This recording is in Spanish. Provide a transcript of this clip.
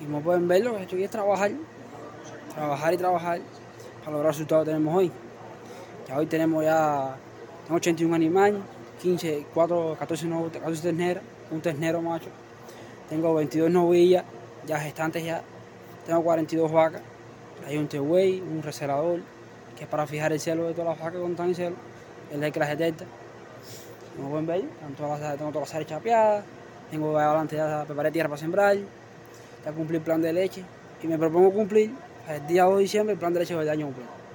Como pueden ver, lo que he hecho aquí es trabajar y trabajar para lograr el resultado que tenemos hoy. Ya hoy tengo 81 animales, 14 terneras, un ternero macho. Tengo 22 novillas, ya gestantes ya. Tengo 42 vacas. Hay un tegüey, un recelador, que es para fijar el celo de todas las vacas cuando están en celo. Es el que las detecta. Como pueden ver, tengo todas las áreas chapeadas. Tengo adelante ya preparé tierra para sembrar. Ya cumplí el plan de leche. Y me propongo cumplir el día 2 de diciembre el plan de leche del año completo.